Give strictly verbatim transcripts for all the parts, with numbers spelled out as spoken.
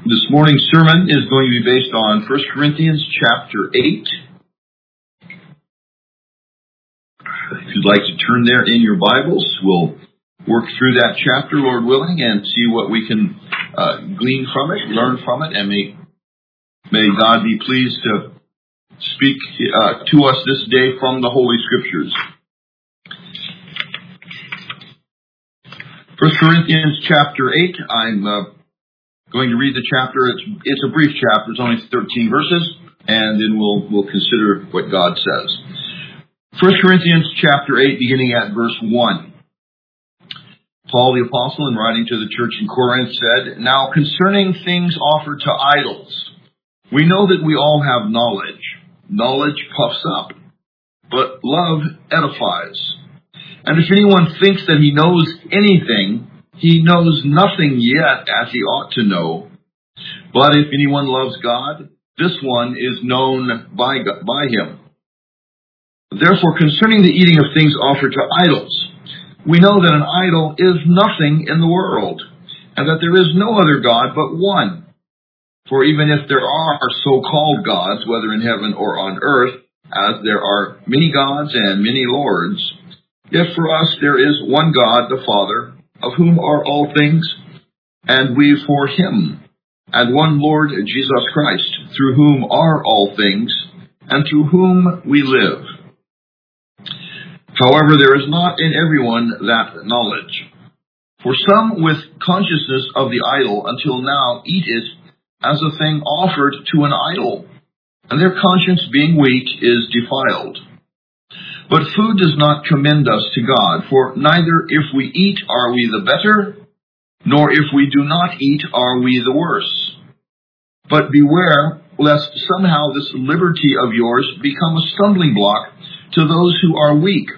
This morning's sermon is going to be based on First Corinthians chapter eight. If you'd like to turn there in your Bibles, we'll work through that chapter, Lord willing, and see what we can uh, glean from it, learn from it, and may, may God be pleased to speak uh, to us this day from the Holy Scriptures. First Corinthians chapter eight, I'm uh, going to read the chapter. It's, it's a brief chapter. It's only thirteen verses, and then we'll we'll consider what God says. First Corinthians chapter eight, beginning at verse one. Paul the apostle, in writing to the church in Corinth, said, "Now concerning things offered to idols, we know that we all have knowledge. Knowledge puffs up, but love edifies. And if anyone thinks that he knows anything, he knows nothing yet as he ought to know. But if anyone loves God, this one is known by God, by him. Therefore, concerning the eating of things offered to idols, we know that an idol is nothing in the world, and that there is no other God but one. For even if there are so-called gods, whether in heaven or on earth, as there are many gods and many lords, yet for us there is one God, the Father, of whom are all things, and we for him, and one Lord Jesus Christ, through whom are all things, and through whom we live. However, there is not in everyone that knowledge. For some with consciousness of the idol until now eat it as a thing offered to an idol, and their conscience being weak is defiled. But food does not commend us to God, for neither if we eat are we the better, nor if we do not eat are we the worse. But beware lest somehow this liberty of yours become a stumbling block to those who are weak.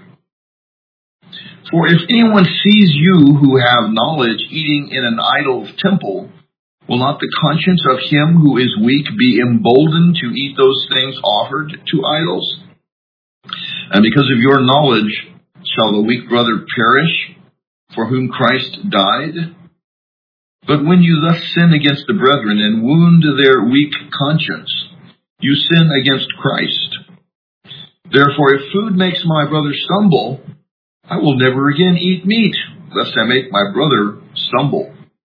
For if anyone sees you who have knowledge eating in an idol's temple, will not the conscience of him who is weak be emboldened to eat those things offered to idols? And because of your knowledge shall the weak brother perish, for whom Christ died? But when you thus sin against the brethren and wound their weak conscience, you sin against Christ. Therefore, if food makes my brother stumble, I will never again eat meat, lest I make my brother stumble.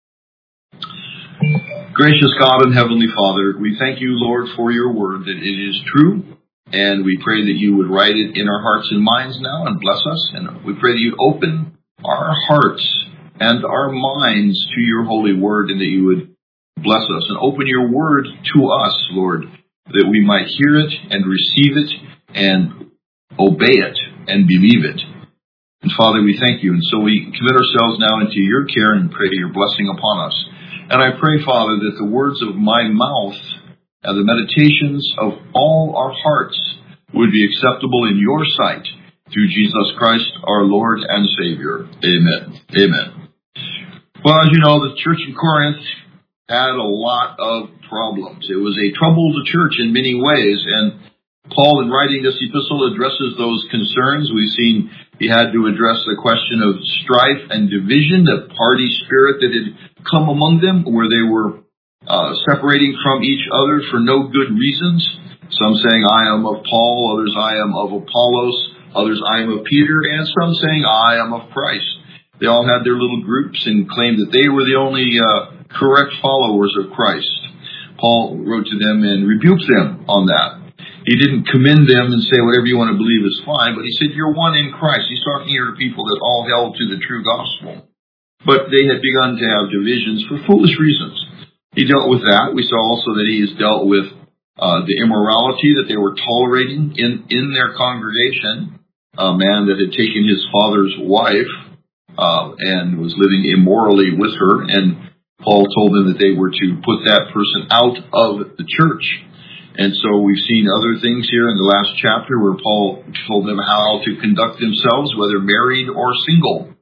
Gracious God and Heavenly Father, we thank you, Lord, for your word, that it is true. And we pray that you would write it in our hearts and minds now and bless us. And we pray that you'd open our hearts and our minds to your holy word, and that you would bless us and open your word to us, Lord, that we might hear it and receive it and obey it and believe it. And Father, we thank you. And so we commit ourselves now into your care and pray your blessing upon us. And I pray, Father, that the words of my mouth and the meditations of all our hearts would be acceptable in your sight, through Jesus Christ, our Lord and Savior. Amen. Amen. Well, as you know, the church in Corinth had a lot of problems. It was a troubled church in many ways, and Paul, in writing this epistle, addresses those concerns. We've seen he had to address the question of strife and division, the party spirit that had come among them, where they were Uh, separating from each other for no good reasons. Some saying, I am of Paul, others, I am of Apollos, others, I am of Peter, and some saying, I am of Christ. They all had their little groups and claimed that they were the only uh, correct followers of Christ. Paul wrote to them and rebuked them on that. He didn't commend them and say whatever you want to believe is fine, but he said, you're one in Christ. He's talking here to people that all held to the true gospel. But they had begun to have divisions for foolish reasons. He dealt with that. We saw also that he has dealt with uh, the immorality that they were tolerating in, in their congregation. A man that had taken his father's wife uh, and was living immorally with her. And Paul told them that they were to put that person out of the church. And so we've seen other things here in the last chapter where Paul told them how to conduct themselves, whether married or single.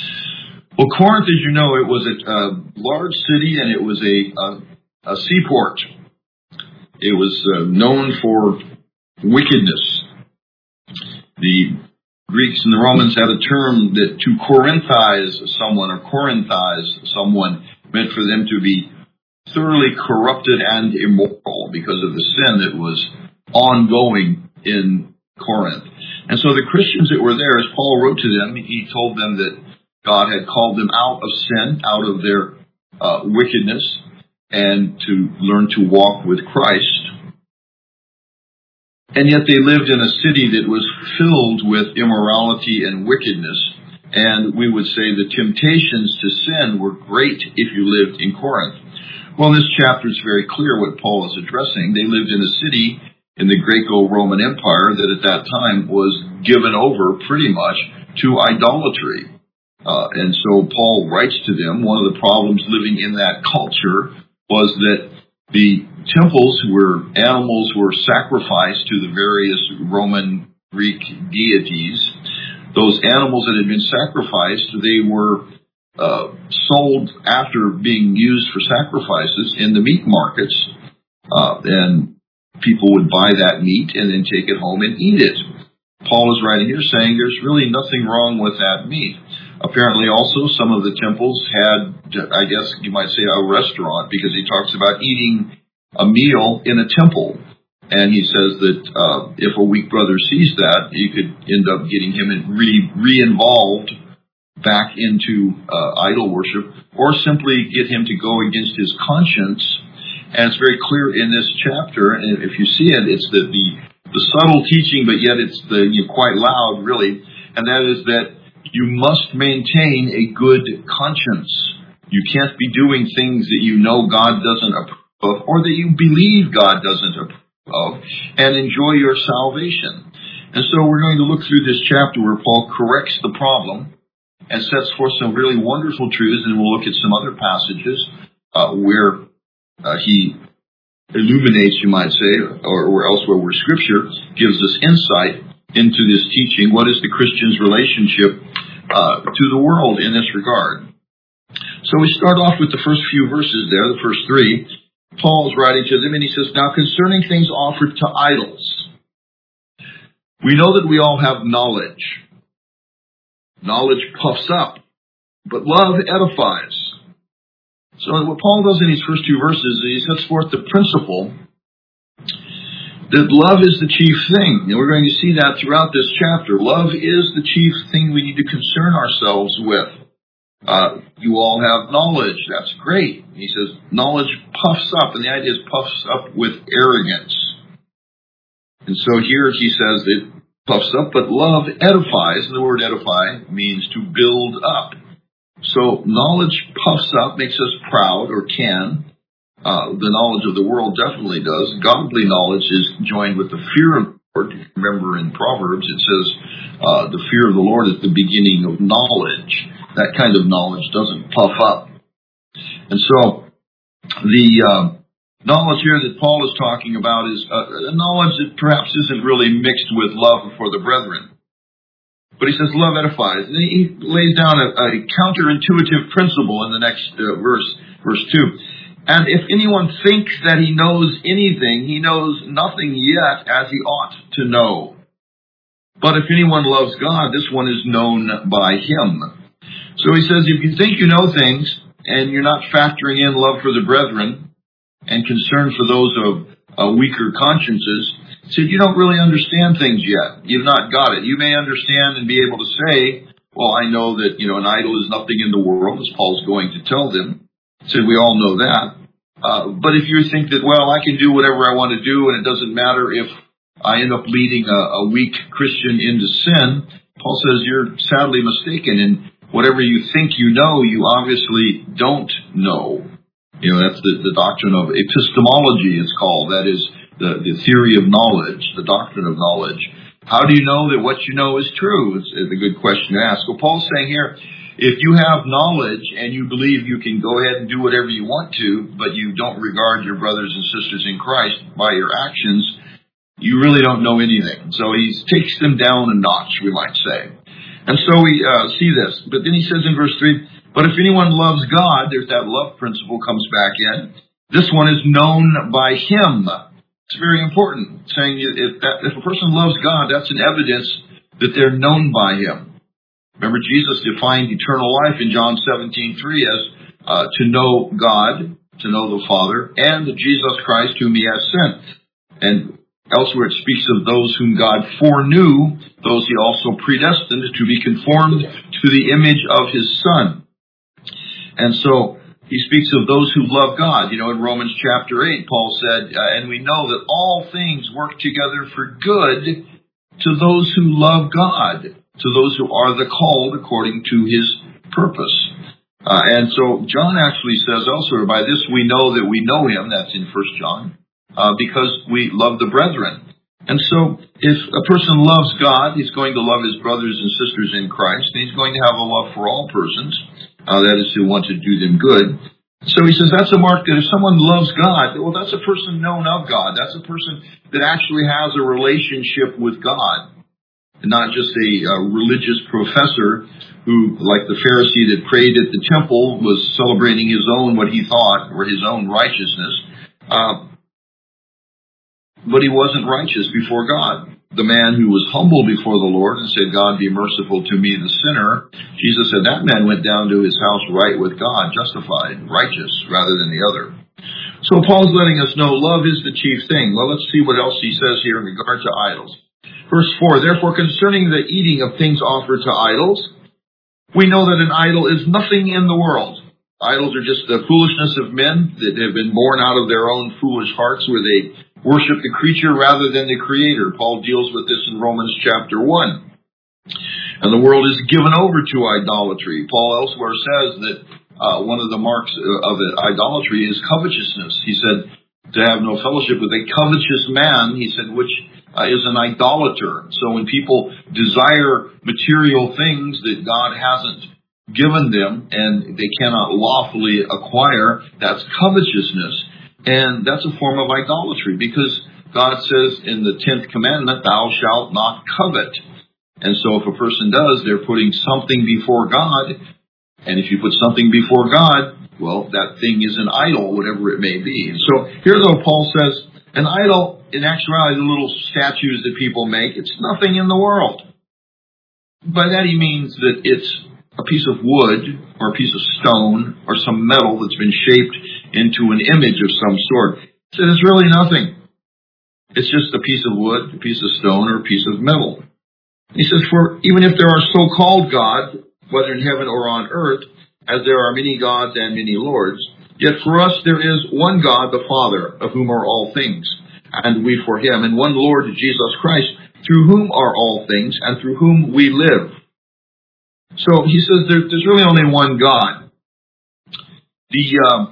Well, Corinth, as you know, it was a, a large city, and it was a, a, a seaport. It was uh, known for wickedness. The Greeks and the Romans had a term that to Corinthize someone or Corinthize someone meant for them to be thoroughly corrupted and immoral because of the sin that was ongoing in Corinth. And so the Christians that were there, as Paul wrote to them, he told them that God had called them out of sin, out of their uh, wickedness, and to learn to walk with Christ. And yet they lived in a city that was filled with immorality and wickedness. And we would say the temptations to sin were great if you lived in Corinth. Well, in this chapter, it's very clear what Paul is addressing. They lived in a city in the Greco-Roman Empire that at that time was given over pretty much to idolatry. Uh, and so Paul writes to them, one of the problems living in that culture was that the temples where animals were sacrificed to the various Roman Greek deities. Those animals that had been sacrificed, they were uh, sold after being used for sacrifices in the meat markets, uh, and people would buy that meat and then take it home and eat it. Paul is writing here saying there's really nothing wrong with that meat. Apparently also some of the temples had, I guess you might say, a restaurant, because he talks about eating a meal in a temple. And he says that uh, if a weak brother sees that, you could end up getting him re- re-involved back into uh, idol worship, or simply get him to go against his conscience. And it's very clear in this chapter, and if you see it, it's the the, the subtle teaching, but yet it's the you know, quite loud, really. And that is that you must maintain a good conscience. You can't be doing things that you know God doesn't approve of, or that you believe God doesn't approve of, and enjoy your salvation. And so we're going to look through this chapter where Paul corrects the problem and sets forth some really wonderful truths, and we'll look at some other passages uh, where uh, he illuminates, you might say, or, or elsewhere where Scripture gives us insight into this teaching. What is the Christian's relationship uh, to the world in this regard? So we start off with the first few verses there, the first three. Paul is writing to them, and he says, "Now concerning things offered to idols, we know that we all have knowledge. Knowledge puffs up, but love edifies." So what Paul does in these first two verses is he sets forth the principle that love is the chief thing. And we're going to see that throughout this chapter. Love is the chief thing we need to concern ourselves with. Uh, you all have knowledge. That's great. He says knowledge puffs up, and the idea is puffs up with arrogance. And so here he says it puffs up, but love edifies. And the word edify means to build up. So knowledge puffs up, makes us proud, or can. Uh, the knowledge of the world definitely does. Godly knowledge is joined with the fear of the Lord. Remember in Proverbs it says uh, the fear of the Lord is the beginning of knowledge. That kind of knowledge doesn't puff up. And so the uh, knowledge here that Paul is talking about is uh, a knowledge that perhaps isn't really mixed with love for the brethren. But he says love edifies. And he lays down a, a counterintuitive principle in the next uh, verse, verse two. "And if anyone thinks that he knows anything, he knows nothing yet as he ought to know. But if anyone loves God, this one is known by him." So he says, if you think you know things, and you're not factoring in love for the brethren, and concern for those of uh, weaker consciences, he said, you don't really understand things yet. You've not got it. You may understand and be able to say, well, I know that, you know, an idol is nothing in the world, as Paul's going to tell them. He said, we all know that. Uh, but if you think that, well, I can do whatever I want to do, and it doesn't matter if I end up leading a, a weak Christian into sin, Paul says you're sadly mistaken. And whatever you think you know, you obviously don't know. You know, that's the, the doctrine of epistemology, it's called. That is the, the theory of knowledge, the doctrine of knowledge. How do you know that what you know is true? It's, it's a good question to ask. Well, Paul's saying here, if you have knowledge and you believe you can go ahead and do whatever you want to, but you don't regard your brothers and sisters in Christ by your actions, you really don't know anything. So he takes them down a notch, we might say. And so we uh, see this. But then he says in verse three, but if anyone loves God, there's that love principle comes back in. This one is known by him. It's very important, saying if, that, if a person loves God, that's an evidence that they're known by him. Remember, Jesus defined eternal life in John seventeen three as uh, to know God to know the Father, and the Jesus Christ whom he has sent. And elsewhere it speaks of those whom God foreknew, those he also predestined to be conformed to the image of his Son. And so he speaks of those who love God. You know, in Romans chapter eight, Paul said, uh, and we know that all things work together for good to those who love God, to those who are the called according to his purpose. Uh, and so John actually says elsewhere, by this we know that we know him, that's in First John, uh, because we love the brethren. And so if a person loves God, he's going to love his brothers and sisters in Christ, and he's going to have a love for all persons, uh, that is, who want to do them good. So he says that's a mark that if someone loves God, well, that's a person known of God. That's a person that actually has a relationship with God, and not just a uh, religious professor who, like the Pharisee that prayed at the temple, was celebrating his own, what he thought, or his own righteousness. Uh, but he wasn't righteous before God. The man who was humble before the Lord and said, God, be merciful to me, the sinner, Jesus said that man went down to his house right with God, justified, righteous, rather than the other. So Paul's letting us know love is the chief thing. Well, let's see what else he says here in regard to idols. Verse four, therefore concerning the eating of things offered to idols, we know that an idol is nothing in the world. Idols are just the foolishness of men that have been born out of their own foolish hearts, where they worship the creature rather than the Creator. Paul deals with this in Romans chapter one. And the world is given over to idolatry. Paul elsewhere says that uh, one of the marks of idolatry is covetousness. He said to have no fellowship with a covetous man, he said, which uh, is an idolater. So when people desire material things that God hasn't given them and they cannot lawfully acquire, that's covetousness. And that's a form of idolatry, because God says in the tenth commandment, thou shalt not covet. And so if a person does, they're putting something before God. And if you put something before God, well, that thing is an idol, whatever it may be. And so here, though, Paul says, an idol, in actuality, the little statues that people make, it's nothing in the world. By that he means that it's a piece of wood or a piece of stone or some metal that's been shaped into an image of some sort. So it's really nothing. It's just a piece of wood, a piece of stone, or a piece of metal. He says, for even if there are so-called gods, whether in heaven or on earth, as there are many gods and many lords, yet for us there is one God, the Father, of whom are all things, and we for him, and one Lord, Jesus Christ, through whom are all things, and through whom we live. So he says there, there's really only one God. The uh,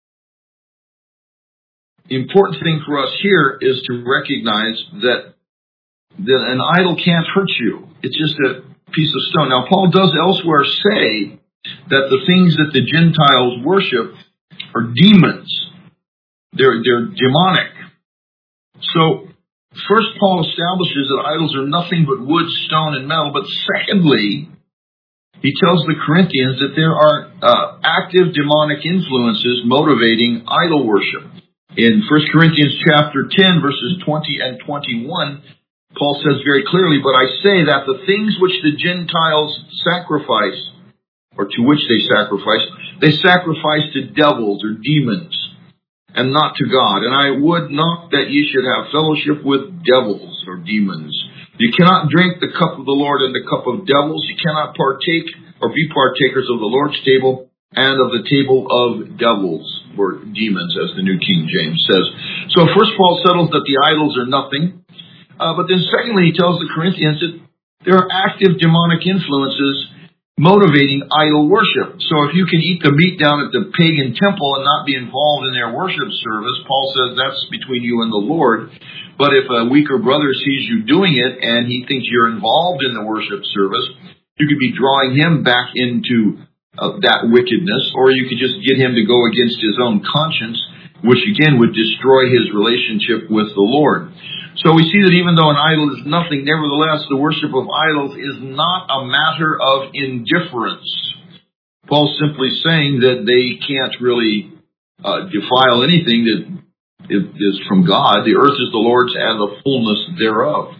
important thing for us here is to recognize that, that an idol can't hurt you. It's just a piece of stone. Now, Paul does elsewhere say that the things that the Gentiles worship are demons. They're, they're demonic. So, first Paul establishes that idols are nothing but wood, stone, and metal. But secondly, he tells the Corinthians that there are uh, active demonic influences motivating idol worship. In First Corinthians chapter ten, verses twenty and twenty-one, Paul says very clearly, but I say that the things which the Gentiles sacrifice, or to which they sacrifice, they sacrifice to devils or demons, and not to God. And I would not that ye should have fellowship with devils or demons. You cannot drink the cup of the Lord and the cup of devils. You cannot partake or be partakers of the Lord's table and of the table of devils, or demons, as the New King James says. So first Paul settles that the idols are nothing. Uh, but then secondly, he tells the Corinthians that there are active demonic influences motivating idol worship. So if you can eat the meat down at the pagan temple and not be involved in their worship service, Paul says that's between you and the Lord. But if a weaker brother sees you doing it and he thinks you're involved in the worship service, you could be drawing him back into uh, that wickedness, or you could just get him to go against his own conscience, which again would destroy his relationship with the Lord. So we see that even though an idol is nothing, nevertheless, the worship of idols is not a matter of indifference. Paul's simply saying that they can't really uh, defile anything that is from God. The earth is the Lord's and the fullness thereof.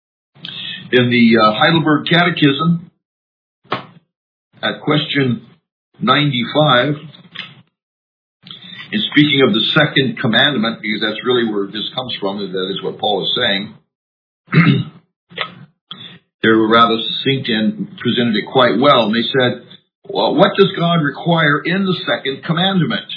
In the uh, Heidelberg Catechism, at question ninety-five, in speaking of the second commandment, because that's really where this comes from, that is what Paul is saying, they were rather succinct and presented it quite well. And they said, well, what does God require in the second commandment?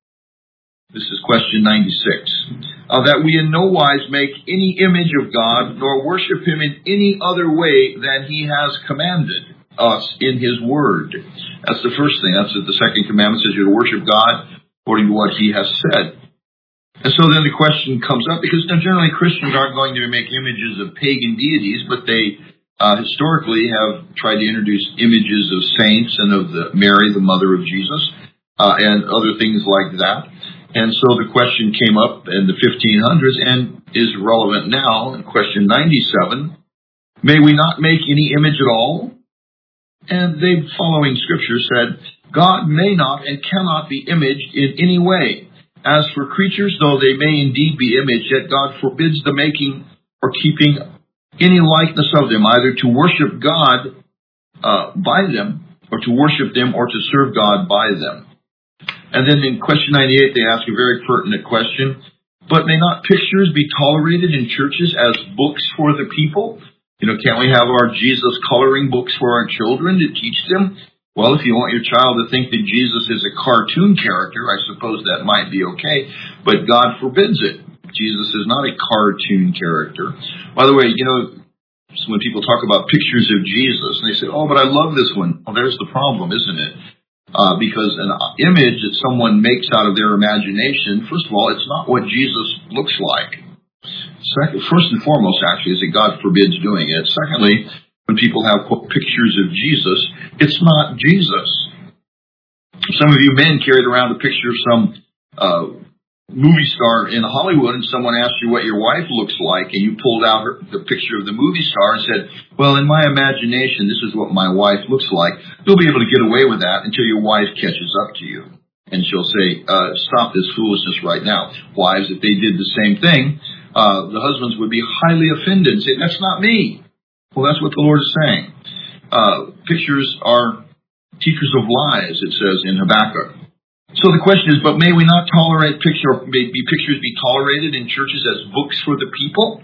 This is question ninety-six. Uh, that we in no wise make any image of God, nor worship him in any other way than he has commanded us in his word. That's the first thing. That's what the second commandment says, you're to worship God according to what he has said. And so then the question comes up, because generally Christians aren't going to make images of pagan deities, but they uh, historically have tried to introduce images of saints and of the Mary, the mother of Jesus, uh, and other things like that. And so the question came up in the fifteen hundreds and is relevant now in question ninety-seven. May we not make any image at all? And the following scripture said, God may not and cannot be imaged in any way. As for creatures, though they may indeed be imaged, yet God forbids the making or keeping any likeness of them, either to worship God uh, by them, or to worship them, or to serve God by them. And then in question ninety-eight, they ask a very pertinent question. But may not pictures be tolerated in churches as books for the people? You know, can't we have our Jesus coloring books for our children to teach them? Well, if you want your child to think that Jesus is a cartoon character, I suppose that might be okay. But God forbids it. Jesus is not a cartoon character. By the way, you know, when people talk about pictures of Jesus, and they say, oh, but I love this one. Well, there's the problem, isn't it? Uh, because an image that someone makes out of their imagination, first of all, it's not what Jesus looks like. Second, first and foremost, actually, is that God forbids doing it. Secondly, when people have pictures of Jesus, it's not Jesus. Some of you men carried around a picture of some uh, movie star in Hollywood, and someone asked you what your wife looks like, and you pulled out her, the picture of the movie star and said, well, in my imagination, this is what my wife looks like. You'll be able to get away with that until your wife catches up to you. And she'll say, uh, stop this foolishness right now. Wives, if they did the same thing, uh, the husbands would be highly offended and say, that's not me. Well, that's what the Lord is saying. Uh, pictures are teachers of lies, it says in Habakkuk. So the question is, but may we not tolerate picture, or may be pictures be tolerated in churches as books for the people?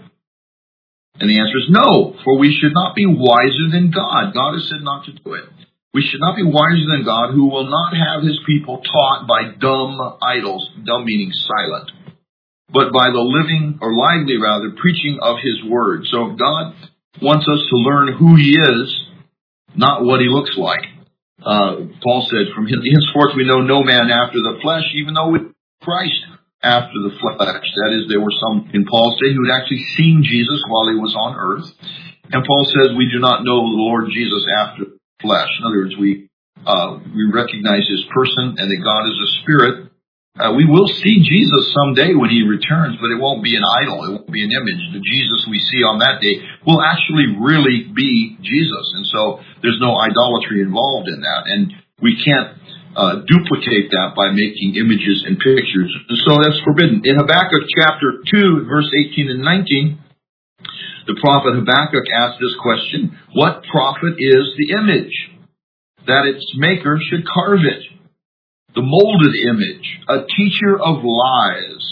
And the answer is no, for we should not be wiser than God. God has said not to do it. We should not be wiser than God, who will not have his people taught by dumb idols, dumb meaning silent, but by the living, or lively rather, preaching of his word. So God wants us to learn who he is, not what he looks like. Uh, Paul said, from henceforth we know no man after the flesh, even though with Christ after the flesh. That is, there were some in Paul's day who had actually seen Jesus while he was on earth. And Paul says we do not know the Lord Jesus after the flesh. In other words, we uh, we recognize his person and that God is a spirit. Uh, we will see Jesus someday when he returns, but it won't be an idol. It won't be an image. The Jesus we see on that day will actually really be Jesus. And so there's no idolatry involved in that. And we can't uh, duplicate that by making images and pictures. And so that's forbidden. In Habakkuk chapter two, verse eighteen and nineteen, the prophet Habakkuk asked this question, what profit is the image, that its maker should carve it? The molded image, a teacher of lies,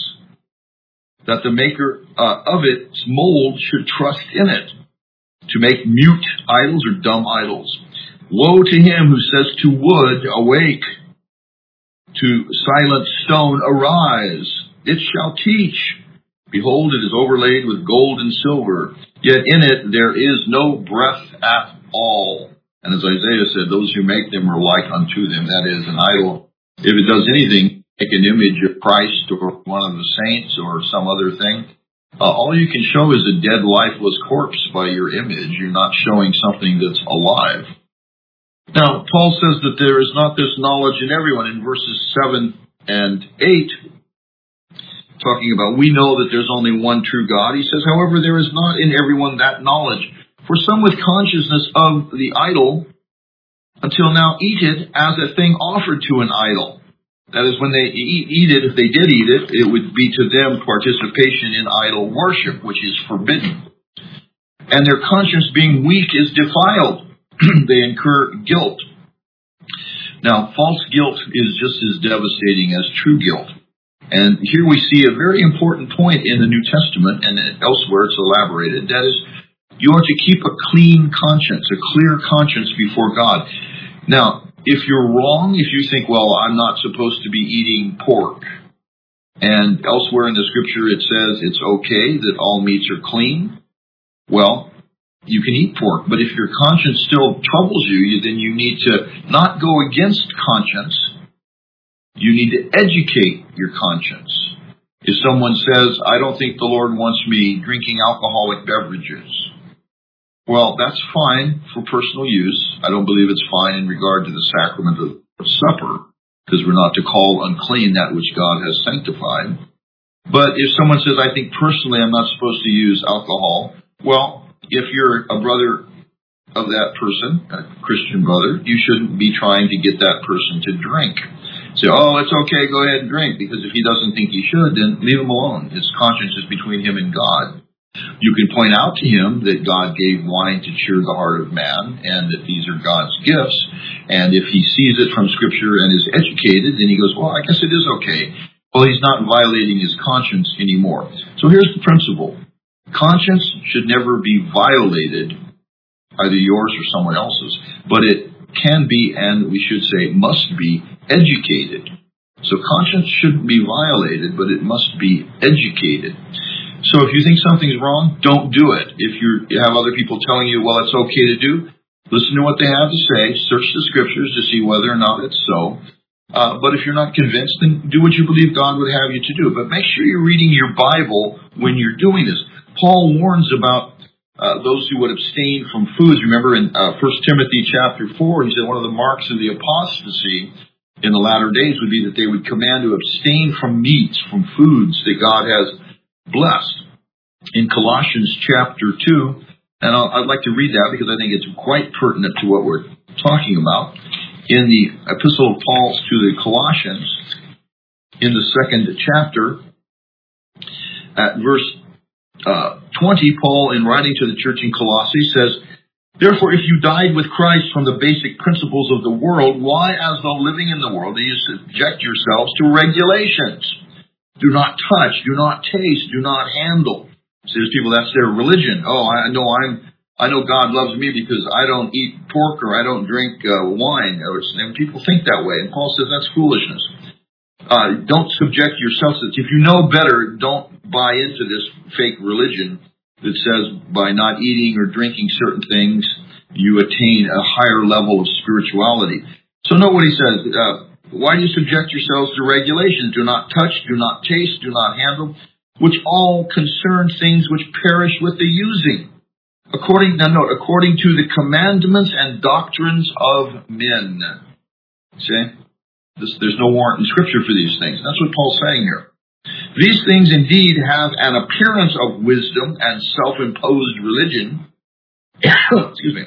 that the maker uh, of its mold should trust in it, to make mute idols or dumb idols. Woe to him who says to wood, awake, to silent stone, arise. It shall teach. Behold, it is overlaid with gold and silver, yet in it there is no breath at all. And as Isaiah said, those who make them are like unto them, that is, an idol. If it does anything, make an image of Christ or one of the saints or some other thing, uh, all you can show is a dead, lifeless corpse by your image. You're not showing something that's alive. Now, Paul says that there is not this knowledge in everyone in verses seven and eight, talking about we know that there's only one true God. He says, however, there is not in everyone that knowledge. For some with consciousness of the idol until now eat it as a thing offered to an idol. That is, when they eat, eat it, if they did eat it, it would be to them participation in idol worship, which is forbidden. And their conscience being weak is defiled. They incur guilt. Now, false guilt is just as devastating as true guilt. And here we see a very important point in the New Testament, and elsewhere it's elaborated. That is, you are to keep a clean conscience, a clear conscience before God. Now, if you're wrong, if you think, well, I'm not supposed to be eating pork, and elsewhere in the scripture it says it's okay that all meats are clean, well, you can eat pork. But if your conscience still troubles you, then you need to not go against conscience. You need to educate your conscience. If someone says, I don't think the Lord wants me drinking alcoholic beverages, well, that's fine for personal use. I don't believe it's fine in regard to the sacrament of supper, because we're not to call unclean that which God has sanctified. But if someone says, I think personally I'm not supposed to use alcohol, well, if you're a brother of that person, a Christian brother, you shouldn't be trying to get that person to drink. Say, oh, it's okay, go ahead and drink, because if he doesn't think he should, then leave him alone. His conscience is between him and God. You can point out to him that God gave wine to cheer the heart of man, and that these are God's gifts. And if he sees it from Scripture and is educated, then he goes, well, I guess it is okay. Well, he's not violating his conscience anymore. So here's the principle. Conscience should never be violated, either yours or someone else's, but it can be, and we should say must be, educated. So conscience shouldn't be violated, but it must be educated. So if you think something's wrong, don't do it. If you're, you have other people telling you, well, it's okay to do, listen to what they have to say, search the scriptures to see whether or not it's so. Uh, but if you're not convinced, then do what you believe God would have you to do. But make sure you're reading your Bible when you're doing this. Paul warns about Uh, those who would abstain from foods. Remember in uh, First Timothy chapter four, he said one of the marks of the apostasy in the latter days would be that they would command to abstain from meats, from foods that God has blessed. In Colossians chapter two, and I'll, I'd like to read that because I think it's quite pertinent to what we're talking about. In the epistle of Paul to the Colossians, in the second chapter, at verse Uh, twenty, Paul, in writing to the church in Colossae, says, therefore, if you died with Christ from the basic principles of the world, why, as though living in the world, do you subject yourselves to regulations? Do not touch, do not taste, do not handle. See, there's people, that's their religion. Oh, I know I'm, I know God loves me because I don't eat pork or I don't drink uh, wine. And people think that way. And Paul says that's foolishness. Uh, don't subject yourself to this. If you know better, don't buy into this fake religion that says by not eating or drinking certain things, you attain a higher level of spirituality. So note what he says. Uh, why do you subject yourselves to regulations? Do not touch, do not taste, do not handle, which all concern things which perish with the using. According, now note, according to the commandments and doctrines of men. See? This, there's no warrant in Scripture for these things. That's what Paul's saying here. These things indeed have an appearance of wisdom and self-imposed religion. Excuse me.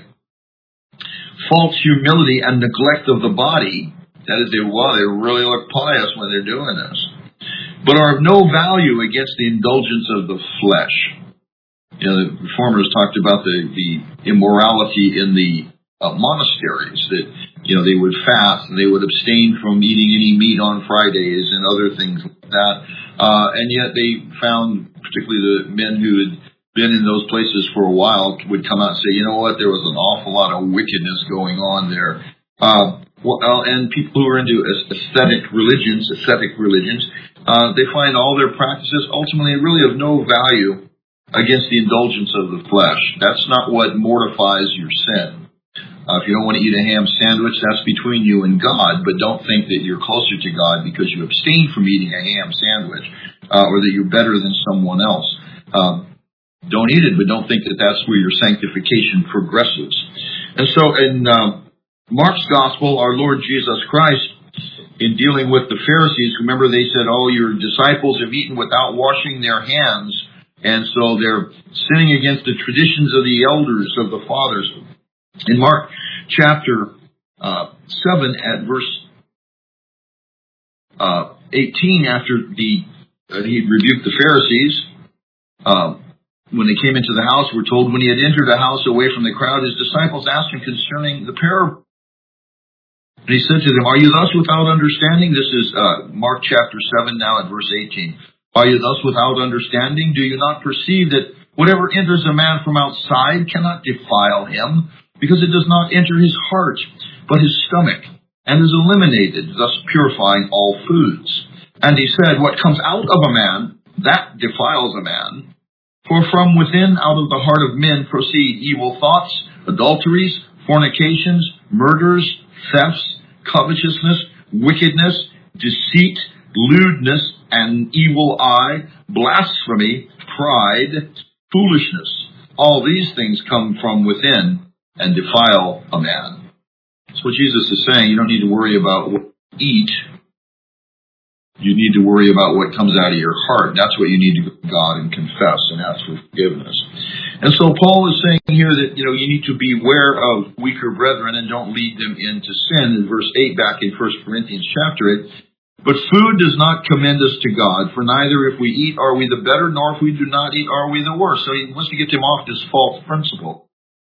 False humility and neglect of the body. That is, they, well, they really look pious when they're doing this. But are of no value against the indulgence of the flesh. You know, the reformers talked about the, the immorality in the uh, monasteries, that you know, they would fast and they would abstain from eating any meat on Fridays and other things like that. Uh, and yet they found, particularly the men who had been in those places for a while, would come out and say, you know what, there was an awful lot of wickedness going on there. Uh, well, and people who are into aesthetic religions, ascetic religions, uh, they find all their practices ultimately really of no value against the indulgence of the flesh. That's not what mortifies your sin. Uh, if you don't want to eat a ham sandwich, that's between you and God, but don't think that you're closer to God because you abstain from eating a ham sandwich, uh, or that you're better than someone else. Um, don't eat it, but don't think that that's where your sanctification progresses. And so in uh, Mark's Gospel, our Lord Jesus Christ, in dealing with the Pharisees, remember they said, oh, your disciples have eaten without washing their hands, and so they're sinning against the traditions of the elders, of the fathers. In Mark chapter uh, seven, at verse uh, eighteen, after the uh, he rebuked the Pharisees, uh, when they came into the house, we're told when he had entered a house away from the crowd, his disciples asked him concerning the parable. And he said to them, are you thus without understanding? This is uh, Mark chapter seven now at verse eighteen. Are you thus without understanding? Do you not perceive that whatever enters a man from outside cannot defile him, because it does not enter his heart, but his stomach, and is eliminated, thus purifying all foods? And he said, what comes out of a man, that defiles a man. For from within, out of the heart of men, proceed evil thoughts, adulteries, fornications, murders, thefts, covetousness, wickedness, deceit, lewdness, an evil eye, blasphemy, pride, foolishness. All these things come from within and defile a man. That's what Jesus is saying. You don't need to worry about what you eat. You need to worry about what comes out of your heart. That's what you need to go to God and confess and ask for forgiveness. And so Paul is saying here that, you know, you need to beware of weaker brethren and don't lead them into sin. In verse eight back in First Corinthians chapter eight, but food does not commend us to God, for neither if we eat are we the better, nor if we do not eat are we the worse. So he wants to get them off this false principle.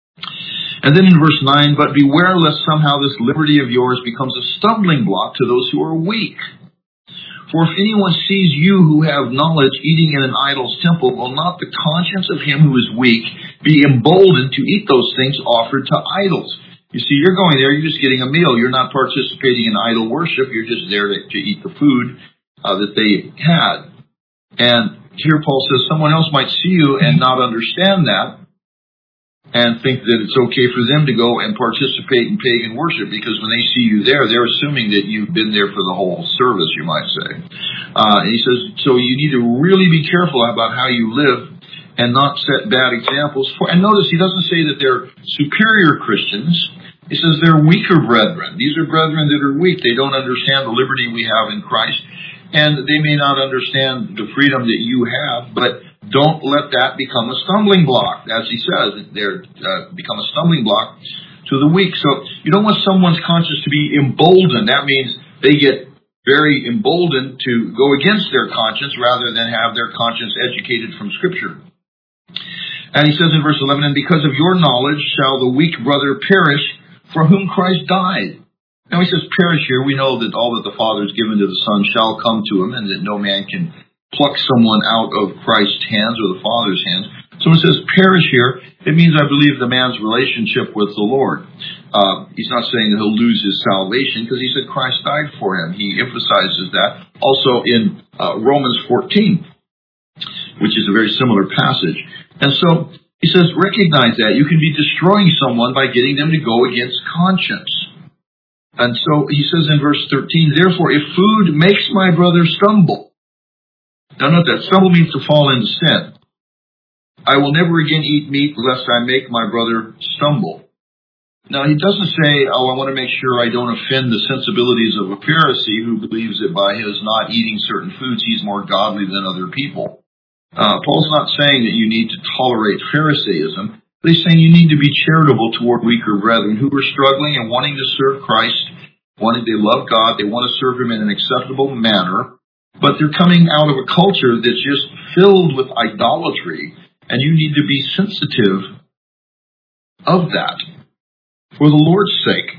And then in verse nine, but beware lest somehow this liberty of yours becomes a stumbling block to those who are weak. For if anyone sees you who have knowledge eating in an idol's temple, will not the conscience of him who is weak be emboldened to eat those things offered to idols? You see, you're going there, you're just getting a meal. You're not participating in idol worship. You're just there to, to eat the food uh, that they had. And here Paul says someone else might see you and not understand that and think that it's okay for them to go and participate in pagan worship, because when they see you there, they're assuming that you've been there for the whole service, you might say. Uh, and he says, so you need to really be careful about how you live and not set bad examples. For, and notice he doesn't say that they're superior Christians. He says they're weaker brethren. These are brethren that are weak. They don't understand the liberty we have in Christ, and they may not understand the freedom that you have, but don't let that become a stumbling block. As he says, they're uh, become a stumbling block to the weak. So you don't want someone's conscience to be emboldened. That means they get very emboldened to go against their conscience rather than have their conscience educated from Scripture. And he says in verse eleven, and because of your knowledge shall the weak brother perish for whom Christ died. Now he says perish here. We know that all that the Father has given to the Son shall come to him, and that no man can pluck someone out of Christ's hands or the Father's hands. So when it says perish here, it means, I believe, the man's relationship with the Lord. Uh, he's not saying that he'll lose his salvation, because he said Christ died for him. He emphasizes that also in uh, Romans fourteen, which is a very similar passage. And so he says, recognize that. You can be destroying someone by getting them to go against conscience. And so he says in verse thirteen, therefore, if food makes my brother stumble. Now note that stumble means to fall into sin. I will never again eat meat lest I make my brother stumble. Now he doesn't say, oh, I want to make sure I don't offend the sensibilities of a Pharisee who believes that by his not eating certain foods he's more godly than other people. Uh, Paul's not saying that you need to tolerate Pharisaism, but he's saying you need to be charitable toward weaker brethren who are struggling and wanting to serve Christ, wanting they love God, they want to serve Him in an acceptable manner. But they're coming out of a culture that's just filled with idolatry, and you need to be sensitive of that for the Lord's sake.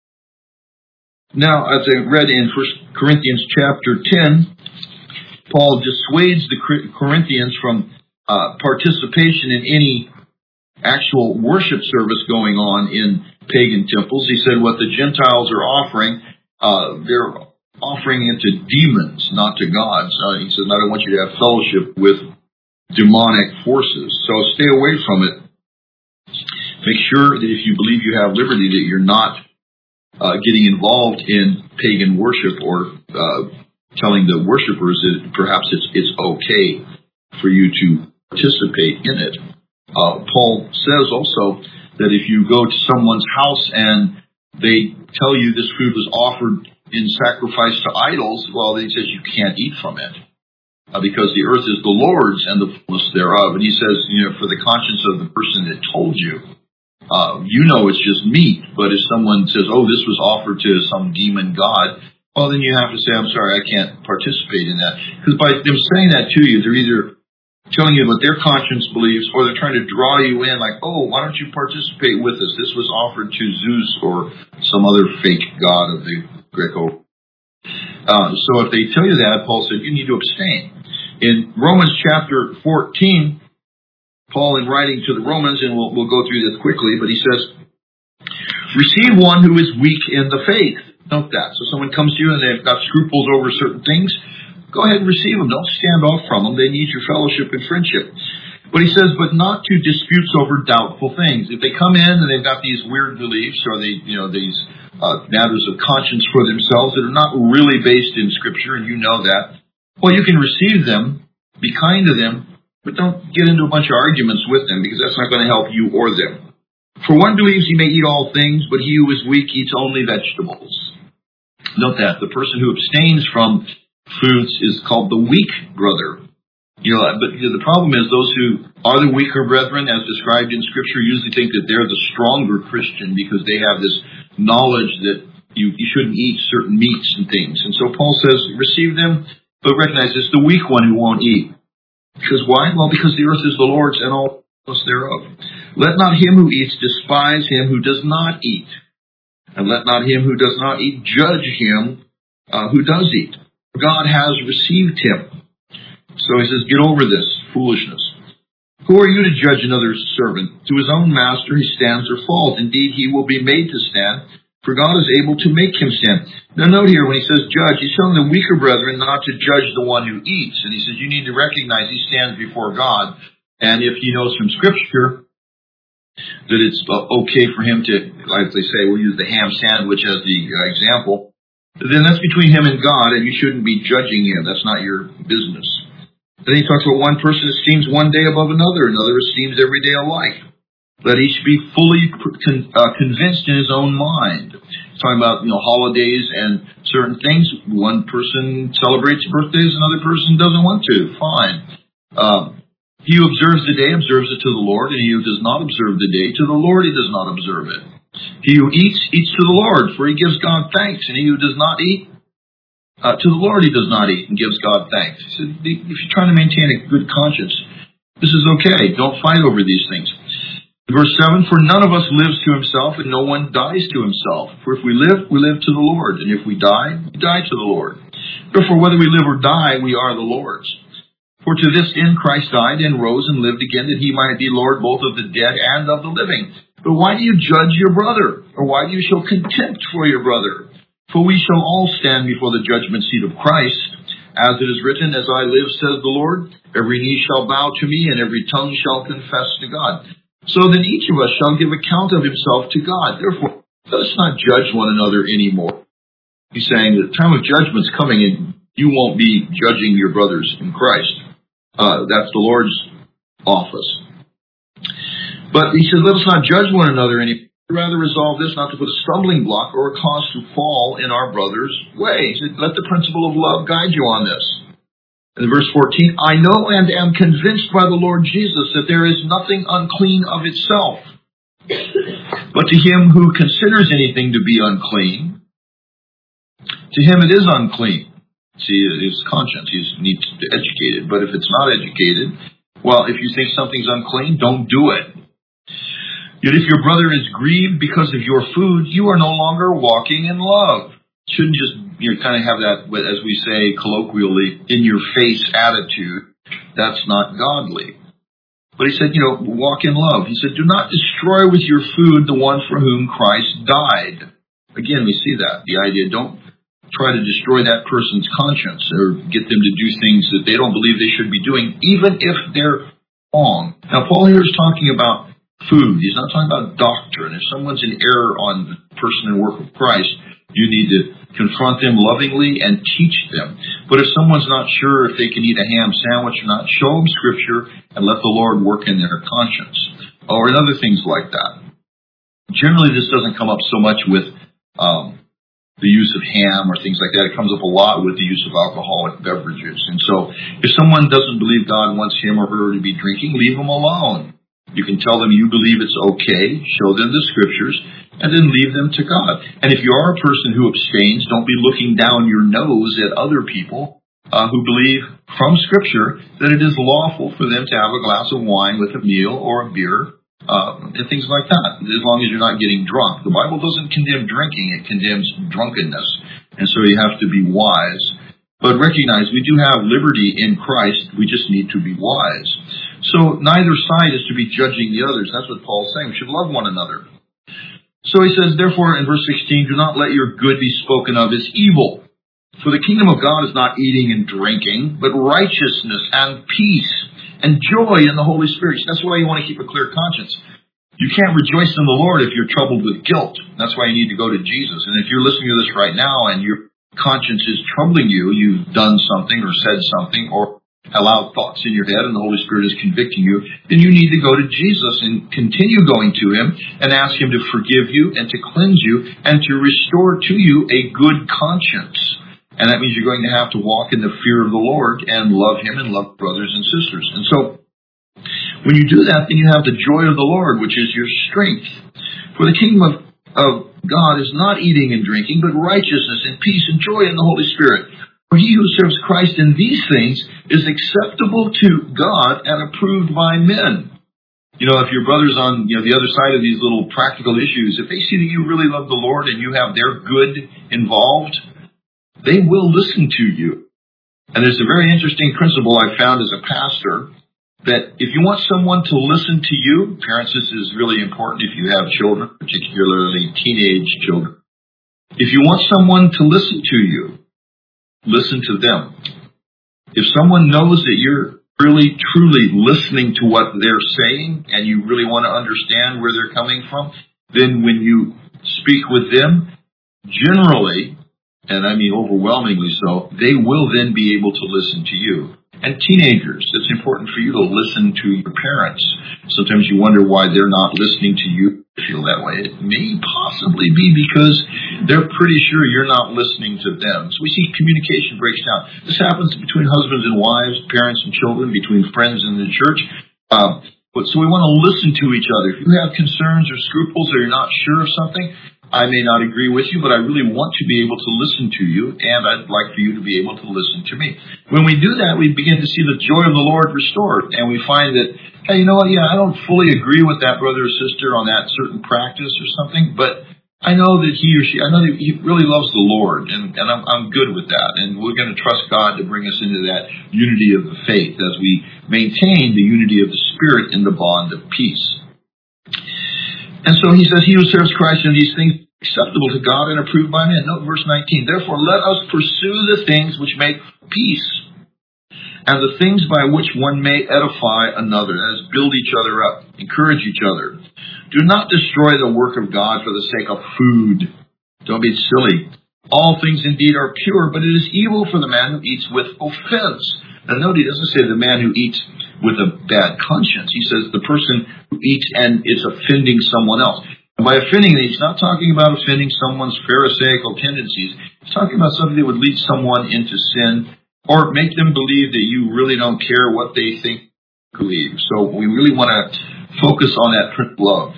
Now, as I read in First Corinthians chapter ten, Paul dissuades the Corinthians from uh, participation in any actual worship service going on in pagan temples. He said what the Gentiles are offering, uh, they're offering it to demons, not to God. So he says, I don't want you to have fellowship with demonic forces. So stay away from it. Make sure that if you believe you have liberty, that you're not uh, getting involved in pagan worship or uh, telling the worshipers that perhaps it's, it's okay for you to participate in it. Uh, Paul says also that if you go to someone's house and they tell you this food was offered in sacrifice to idols, well, he says you can't eat from it uh, because the earth is the Lord's and the fullness thereof. And he says, you know, for the conscience of the person that told you, uh, you know it's just meat. But if someone says, oh, this was offered to some demon god, well, then you have to say, I'm sorry, I can't participate in that. Because by them saying that to you, they're either telling you what their conscience believes, or they're trying to draw you in like, oh, why don't you participate with us? This was offered to Zeus or some other fake god of the Greco. Uh, so if they tell you that, Paul said, you need to abstain. In Romans chapter fourteen, Paul, in writing to the Romans, and we'll, we'll go through this quickly, but he says, receive one who is weak in the faith. Note that. So someone comes to you and they've got scruples over certain things, go ahead and receive them. Don't stand off from them. They need your fellowship and friendship. But he says, but not to disputes over doubtful things. If they come in and they've got these weird beliefs or they, you know, these uh, matters of conscience for themselves that are not really based in Scripture, and you know that, well, you can receive them, be kind to them, but don't get into a bunch of arguments with them, because that's not going to help you or them. For one believes he may eat all things, but he who is weak eats only vegetables. Note that. The person who abstains from foods is called the weak brother. You know, but you know, the problem is those who are the weaker brethren, as described in Scripture, usually think that they're the stronger Christian because they have this knowledge that you, you shouldn't eat certain meats and things. And so Paul says, receive them, but recognize it's the weak one who won't eat. Because why? Well, because the earth is the Lord's and all thereof. Let not him who eats despise him who does not eat. And let not him who does not eat judge him uh, who does eat. God has received him. So he says, get over this foolishness. Who are you to judge another's servant? To his own master he stands or falls. Indeed, he will be made to stand, for God is able to make him stand. Now note here, when he says judge, he's telling the weaker brethren not to judge the one who eats. And he says you need to recognize he stands before God. And if he knows from Scripture that it's okay for him to, like they say, we'll use the ham sandwich as the uh, example, then that's between him and God, and you shouldn't be judging him. That's not your business. Then he talks about one person esteems one day above another, another esteems every day alike. Let each be fully con- uh, convinced in his own mind. He's talking about, you know, holidays and certain things. One person celebrates birthdays, another person doesn't want to. Fine. Um, he who observes the day observes it to the Lord, and he who does not observe the day, to the Lord he does not observe it. He who eats, eats to the Lord, for he gives God thanks, and he who does not eat, Uh, to the Lord he does not eat and gives God thanks. He said, if you're trying to maintain a good conscience, this is okay. Don't fight over these things. Verse seven, for none of us lives to himself and no one dies to himself. For if we live, we live to the Lord. And if we die, we die to the Lord. Therefore, whether we live or die, we are the Lord's. For to this end Christ died and rose and lived again, that he might be Lord both of the dead and of the living. But why do you judge your brother? Or why do you show contempt for your brother? For we shall all stand before the judgment seat of Christ. As it is written, as I live, says the Lord, every knee shall bow to me, and every tongue shall confess to God. So then each of us shall give account of himself to God. Therefore, let us not judge one another anymore. He's saying the time of judgment's coming, and you won't be judging your brothers in Christ. Uh, that's the Lord's office. But he says, let us not judge one another anymore. Rather resolve this, not to put a stumbling block or a cause to fall in our brother's way. He said, let the principle of love guide you on this. In verse fourteen, I know and am convinced by the Lord Jesus that there is nothing unclean of itself. But to him who considers anything to be unclean, to him it is unclean. See, his conscience, he needs to be educated. But if it's not educated, well, if you think something's unclean, don't do it. Yet if your brother is grieved because of your food, you are no longer walking in love. Shouldn't just, you know, kind of have that, as we say colloquially, in your face attitude. That's not godly. But he said, you know, walk in love. He said, do not destroy with your food the one for whom Christ died. Again, we see that. The idea, don't try to destroy that person's conscience or get them to do things that they don't believe they should be doing, even if they're wrong. Now, Paul here is talking about food. He's not talking about doctrine. If someone's in error on the person and work of Christ, you need to confront them lovingly and teach them. But if someone's not sure if they can eat a ham sandwich or not, show them Scripture and let the Lord work in their conscience. Or in other things like that. Generally, this doesn't come up so much with um, the use of ham or things like that. It comes up a lot with the use of alcoholic beverages. And so if someone doesn't believe God wants him or her to be drinking, leave them alone. You can tell them you believe it's okay, show them the Scriptures, and then leave them to God. And if you are a person who abstains, don't be looking down your nose at other people uh, who believe from Scripture that it is lawful for them to have a glass of wine with a meal or a beer, uh, and things like that, as long as you're not getting drunk. The Bible doesn't condemn drinking, it condemns drunkenness, and so you have to be wise. But recognize we do have liberty in Christ, we just need to be wise. So neither side is to be judging the others. That's what Paul's saying. We should love one another. So he says, therefore, in verse sixteen, do not let your good be spoken of as evil. For the kingdom of God is not eating and drinking, but righteousness and peace and joy in the Holy Spirit. That's why you want to keep a clear conscience. You can't rejoice in the Lord if you're troubled with guilt. That's why you need to go to Jesus. And if you're listening to this right now and your conscience is troubling you, you've done something or said something or allowed thoughts in your head and the Holy Spirit is convicting you, then you need to go to Jesus and continue going to Him and ask Him to forgive you and to cleanse you and to restore to you a good conscience. And that means you're going to have to walk in the fear of the Lord and love Him and love brothers and sisters. And so, when you do that, then you have the joy of the Lord, which is your strength. For the kingdom of, of God is not eating and drinking, but righteousness and peace and joy in the Holy Spirit. For he who serves Christ in these things is acceptable to God and approved by men. You know, if your brother's on you know the other side of these little practical issues, if they see that you really love the Lord and you have their good involved, they will listen to you. And there's a very interesting principle I found as a pastor, that if you want someone to listen to you, parents, this is really important if you have children, particularly teenage children. If you want someone to listen to you, listen to them. If someone knows that you're really, truly listening to what they're saying and you really want to understand where they're coming from, then when you speak with them, generally, and I mean overwhelmingly so, they will then be able to listen to you. And teenagers, it's important for you to listen to your parents. Sometimes you wonder why they're not listening to you. Feel that way. It may possibly be because they're pretty sure you're not listening to them. So we see communication breaks down. This happens between husbands and wives, parents and children, between friends in the church. Um, but so we want to listen to each other. If you have concerns or scruples or you're not sure of something, I may not agree with you, but I really want to be able to listen to you, and I'd like for you to be able to listen to me. When we do that, we begin to see the joy of the Lord restored, and we find that, hey, you know what, yeah, I don't fully agree with that brother or sister on that certain practice or something, but I know that he or she, I know that he really loves the Lord, and, and I'm, I'm good with that, and we're going to trust God to bring us into that unity of the faith as we maintain the unity of the Spirit in the bond of peace. And so he says, he who serves Christ in these things acceptable to God and approved by men. Note verse nineteen. Therefore, let us pursue the things which make peace, and the things by which one may edify another. That is, build each other up, encourage each other. Do not destroy the work of God for the sake of food. Don't be silly. All things indeed are pure, but it is evil for the man who eats with offense. Now note, he doesn't say the man who eats with a bad conscience. He says the person who eats and is offending someone else. And by offending, he's not talking about offending someone's pharisaical tendencies. He's talking about something that would lead someone into sin or make them believe that you really don't care what they think believe. So we really want to focus on that principle of.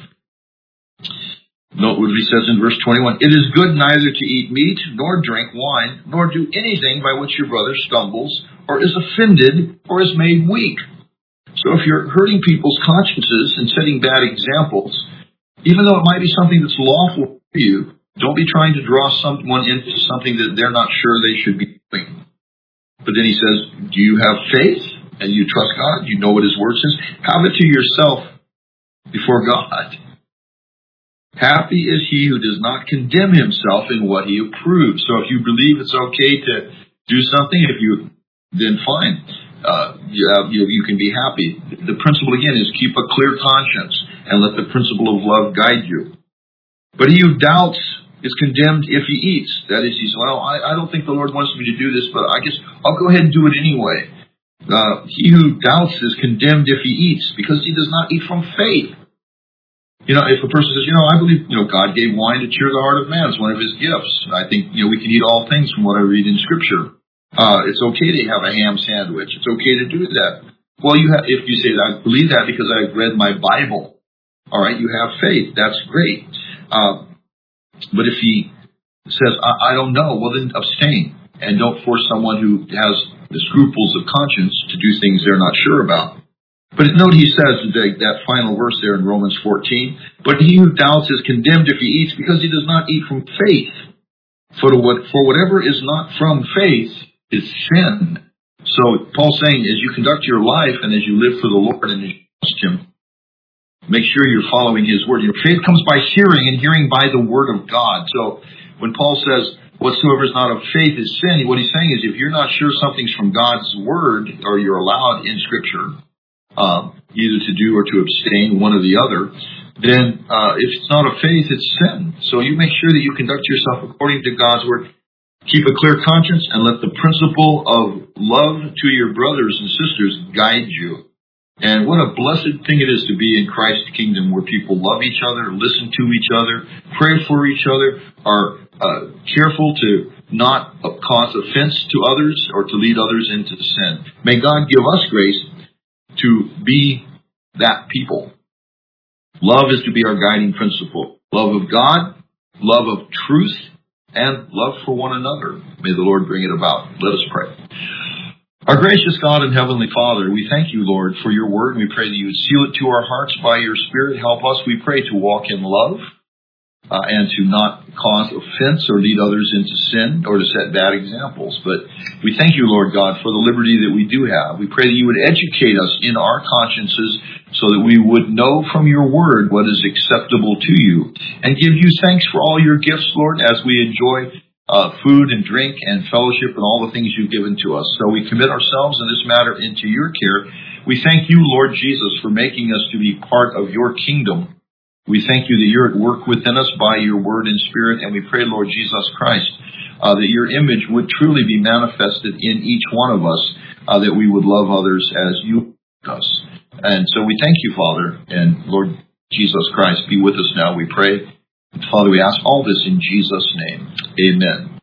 Note what he says in verse twenty-one. It is good neither to eat meat, nor drink wine, nor do anything by which your brother stumbles, or is offended, or is made weak. So if you're hurting people's consciences and setting bad examples, even though it might be something that's lawful for you, don't be trying to draw someone into something that they're not sure they should be doing. But then he says, do you have faith and you trust God? You know what His Word says? Have it to yourself before God. Happy is he who does not condemn himself in what he approves. So if you believe it's okay to do something, if you, then fine. Uh, you, have, you, you can be happy. The principle, again, is keep a clear conscience and let the principle of love guide you. But he who doubts is condemned if he eats. That is, he says, well, I, I don't think the Lord wants me to do this, but I guess I'll go ahead and do it anyway. Uh, he who doubts is condemned if he eats, because he does not eat from faith. You know, if a person says, you know, I believe, you know, God gave wine to cheer the heart of man. It's one of His gifts. I think, you know, we can eat all things from what I read in Scripture. Uh, it's okay to have a ham sandwich. It's okay to do that. Well, you have, if you say that, I believe that because I've read my Bible. All right, you have faith. That's great. Uh, but if he says, I, I don't know, well, then abstain. and don't force someone who has the scruples of conscience to do things they're not sure about. But note he says that, that final verse there in Romans fourteen, but he who doubts is condemned if he eats, because he does not eat from faith. For, what, for whatever is not from faith is sin. So Paul's saying, as you conduct your life and as you live for the Lord and as you trust Him, make sure you're following His word. Your faith comes by hearing, and hearing by the word of God. So when Paul says, whatsoever is not of faith is sin, what he's saying is if you're not sure something's from God's word, or you're allowed in Scripture, uh, either to do or to abstain, one or the other, then uh, if it's not of faith, it's sin. So you make sure that you conduct yourself according to God's word. Keep a clear conscience and let the principle of love to your brothers and sisters guide you. And what a blessed thing it is to be in Christ's kingdom, where people love each other, listen to each other, pray for each other, are uh, careful to not cause offense to others or to lead others into sin. May God give us grace to be that people. Love is to be our guiding principle. Love of God, love of truth, and love for one another. May the Lord bring it about. Let us pray. Our gracious God and Heavenly Father, we thank you, Lord, for your word. We pray that you would seal it to our hearts by your Spirit. Help us, we pray, to walk in love uh, and to not cause offense or lead others into sin or to set bad examples. But we thank you, Lord God, for the liberty that we do have. We pray that you would educate us in our consciences so that we would know from your word what is acceptable to you, and give you thanks for all your gifts, Lord, as we enjoy Uh, food and drink and fellowship and all the things you've given to us. So we commit ourselves in this matter into your care. We thank you, Lord Jesus, for making us to be part of your kingdom. We thank you that you're at work within us by your word and Spirit, and we pray, Lord Jesus Christ, uh, that your image would truly be manifested in each one of us, uh, that we would love others as you love us. And so we thank you, Father, and Lord Jesus Christ, be with us now, we pray. Father, we ask all this in Jesus' name. Amen.